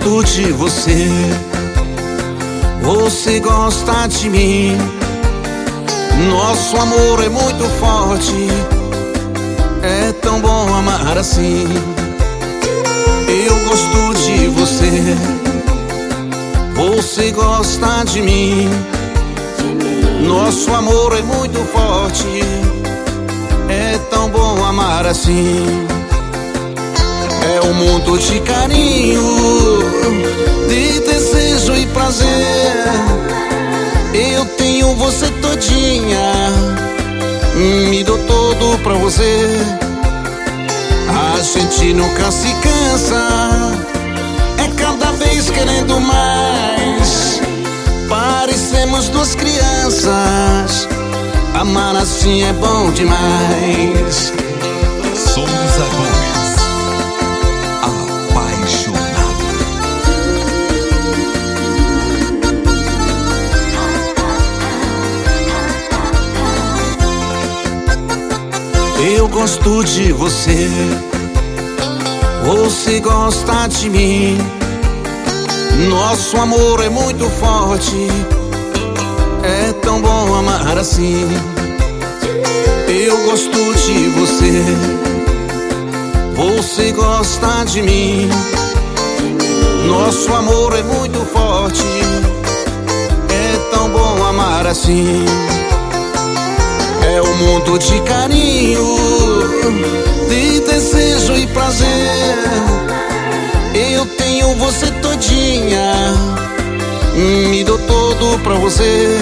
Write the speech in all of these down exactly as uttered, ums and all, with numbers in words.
gosto de você, você gosta de mim. Nosso amor é muito forte, é tão bom amar assim. Eu gosto de você, você gosta de mim. Nosso amor é muito forte, é tão bom amar assim. É um mundo de carinho, de desejo e prazer. Eu tenho você todinha, me dou todo pra você. A gente nunca se cansa, é cada vez querendo mais. Parecemos duas crianças, amar assim é bom demais. Souza Gomes, apaixonado. Eu gosto de você, você gosta de mim. Nosso amor é muito forte, é tão bom amar assim. Eu gosto de você, você gosta de mim. Nosso amor é muito forte, é tão bom amar assim. É um mundo de carinho, de desejo e prazer. Eu tenho você todinha, me dou todo pra você.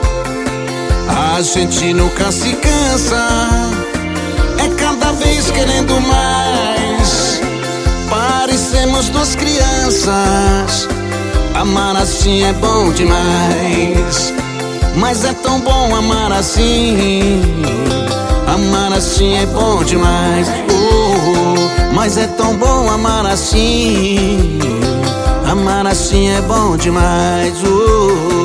A gente nunca se cansa, é cada vez querendo mais. Parecemos duas crianças, amar assim é bom demais. Mas é tão bom amar assim, amar assim é bom demais. Oh, mas é tão bom amar assim, amar assim é bom demais. Oh.